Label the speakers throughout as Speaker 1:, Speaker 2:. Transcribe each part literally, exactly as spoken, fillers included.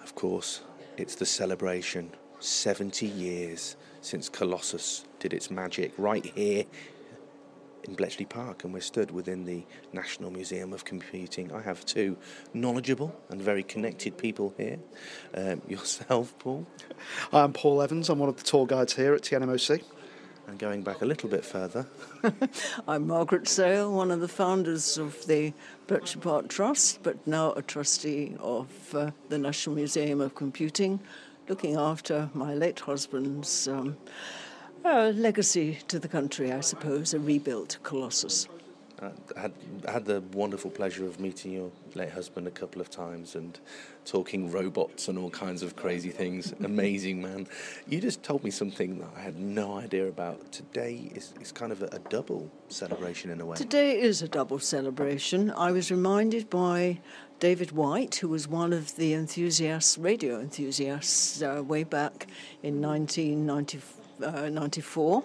Speaker 1: of course, it's the celebration. seventy years since Colossus did its magic right here in Bletchley Park, and we're stood within the National Museum of Computing. I have two knowledgeable and very connected people here. Um, yourself, Paul.
Speaker 2: I'm Paul Evans. I'm one of the tour guides here at T N M O C.
Speaker 1: And going back a little bit further.
Speaker 3: I'm Margaret Sale, one of the founders of the Bletchley Park Trust, but now a trustee of uh, the National Museum of Computing, looking after my late husband's um, uh, legacy to the country, I suppose, a rebuilt Colossus.
Speaker 1: I had, had the wonderful pleasure of meeting your late husband a couple of times and talking robots and all kinds of crazy things. Amazing man. You just told me something that I had no idea about. Today is, is kind of a, a double celebration in a way.
Speaker 3: Today is a double celebration. I was reminded by David White, who was one of the enthusiasts, radio enthusiasts, uh, way back in nineteen ninety-four.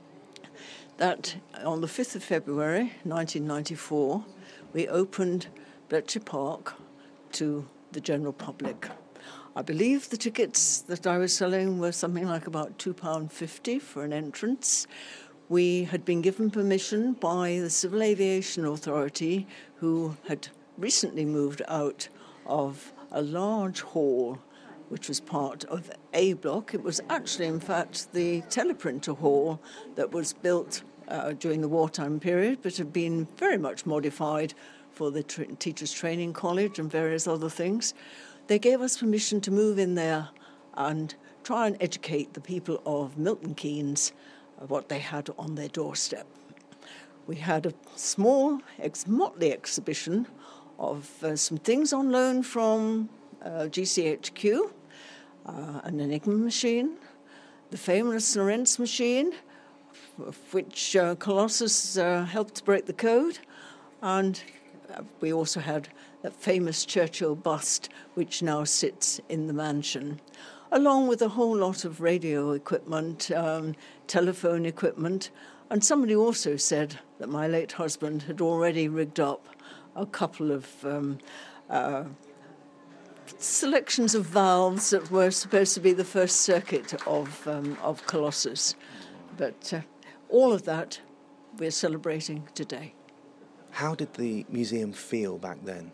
Speaker 3: That on the fifth of February nineteen ninety-four, we opened Bletchley Park to the general public. I believe the tickets that I was selling were something like about two pounds fifty for an entrance. We had been given permission by the Civil Aviation Authority, who had recently moved out of a large hall which was part of A Block. It was actually, in fact, the teleprinter hall that was built uh, during the wartime period, but had been very much modified for the tra- Teachers Training College and various other things. They gave us permission to move in there and try and educate the people of Milton Keynes of what they had on their doorstep. We had a small, ex- motley exhibition of uh, some things on loan from uh, G C H Q, uh, an Enigma machine, the famous Lorentz machine, of which uh, Colossus uh, helped break the code, and uh, we also had that famous Churchill bust, which now sits in the mansion, along with a whole lot of radio equipment, um, telephone equipment, and somebody also said that my late husband had already rigged up a couple of um, uh, selections of valves that were supposed to be the first circuit of um, of Colossus. But uh, all of that we're celebrating today.
Speaker 1: How did the museum feel back then?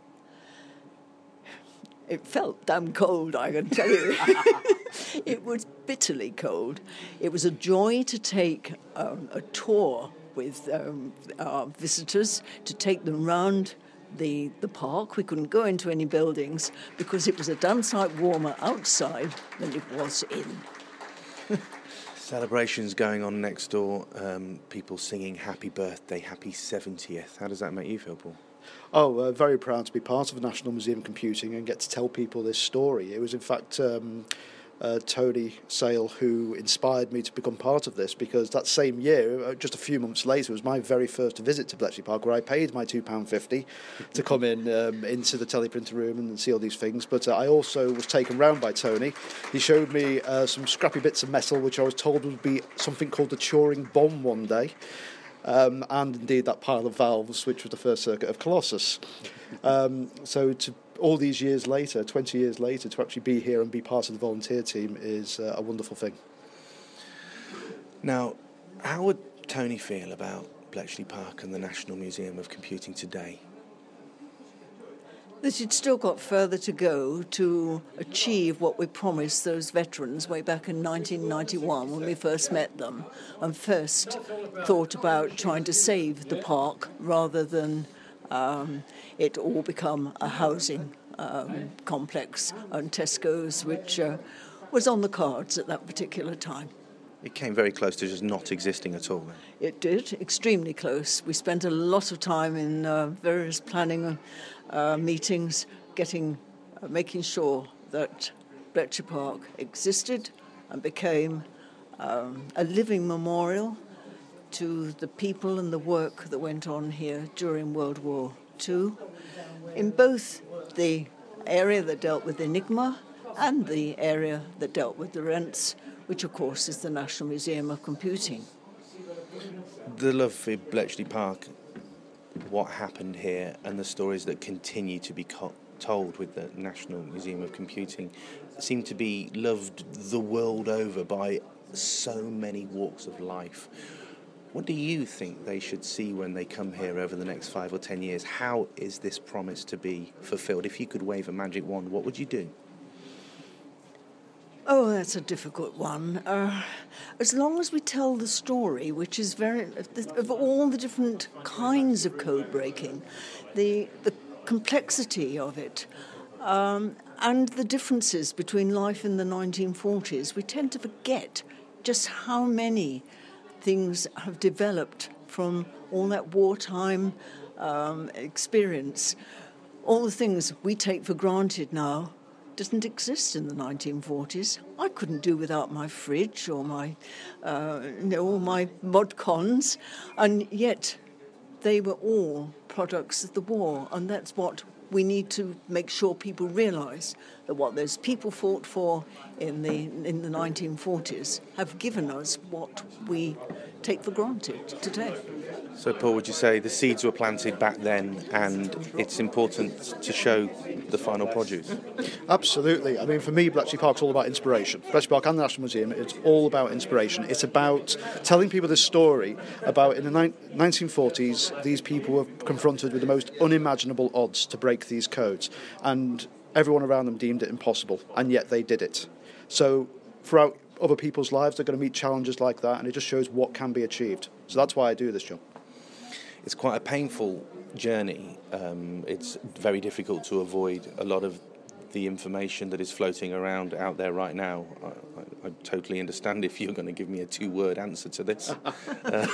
Speaker 3: It felt damn cold, I can tell you. It was bitterly cold. It was a joy to take um, a tour with um, our visitors, to take them round the, the park. We couldn't go into any buildings because it was a damn sight warmer outside than it was in.
Speaker 1: Celebrations going on next door, um, people singing happy birthday, happy seventieth. How does that make you feel, Paul?
Speaker 2: Oh, uh, very proud to be part of the National Museum of Computing and get to tell people this story. It was, in fact, um, uh, Tony Sale who inspired me to become part of this, because that same year, uh, just a few months later, was my very first visit to Bletchley Park, where I paid my two pounds fifty to come in um, into the teleprinter room and see all these things. But uh, I also was taken round by Tony. He showed me uh, some scrappy bits of metal, which I was told would be something called the Turing bomb one day. Um, and indeed that pile of valves, which was the first circuit of Colossus. Um, so to, all these years later, twenty years later, to actually be here and be part of the volunteer team is uh, a wonderful thing.
Speaker 1: Now, how would Tony feel about Bletchley Park and the National Museum of Computing today?
Speaker 3: That it's still got further to go to achieve what we promised those veterans way back in nineteen ninety-one when we first met them and first thought about trying to save the park rather than um, it all become a housing um, complex and Tesco's, which uh, was on the cards at that particular time.
Speaker 1: It came very close to just not existing at all, then.
Speaker 3: It did, extremely close. We spent a lot of time in uh, various planning uh, meetings, getting, uh, making sure that Bletchley Park existed and became um, a living memorial to the people and the work that went on here during World War Two, in both the area that dealt with Enigma and the area that dealt with the Lorentz, which of course is the National Museum of Computing.
Speaker 1: The love for Bletchley Park, what happened here, and the stories that continue to be co- told with the National Museum of Computing seem to be loved the world over by so many walks of life. What do you think they should see when they come here over the next five or ten years? How is this promise to be fulfilled? If you could wave a magic wand, what would you do?
Speaker 3: Oh, that's a difficult one. Uh, as long as we tell the story, which is very of all the different kinds of code breaking, the the complexity of it, um, and the differences between life in the nineteen forties, we tend to forget just how many things have developed from all that wartime um, experience. All the things we take for granted now didn't exist in the nineteen forties. I couldn't do without my fridge or my, uh, you know, all my mod cons, and yet they were all products of the war, and that's what we need to make sure people realise, that what those people fought for in the in the nineteen forties have given us what we take for granted today.
Speaker 1: So, Paul, would you say the seeds were planted back then and it's important to show the final produce?
Speaker 2: Absolutely. I mean, for me, Bletchley Park's all about inspiration. Bletchley Park and the National Museum, it's all about inspiration. It's about telling people this story about, in the nineteen forties, these people were confronted with the most unimaginable odds to break these codes, and everyone around them deemed it impossible, and yet they did it. So throughout other people's lives, they're going to meet challenges like that, and it just shows what can be achieved. So that's why I do this job.
Speaker 1: It's quite a painful journey. Um, it's very difficult to avoid a lot of the information that is floating around out there right now. I, I, I totally understand if you're going to give me a two-word answer to this. uh,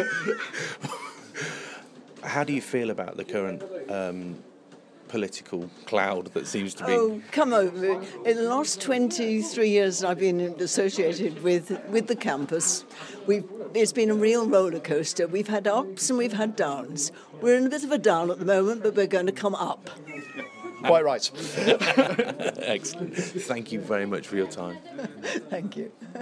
Speaker 1: how do you feel about the current um, political cloud that seems to be...
Speaker 3: Oh, come over. In the last twenty-three years I've been associated with with the campus, we've, it's been a real roller coaster. We've had ups and we've had downs. We're in a bit of a down at the moment, but we're going to come up.
Speaker 2: Quite right.
Speaker 1: Excellent. Thank you very much for your time.
Speaker 3: Thank you.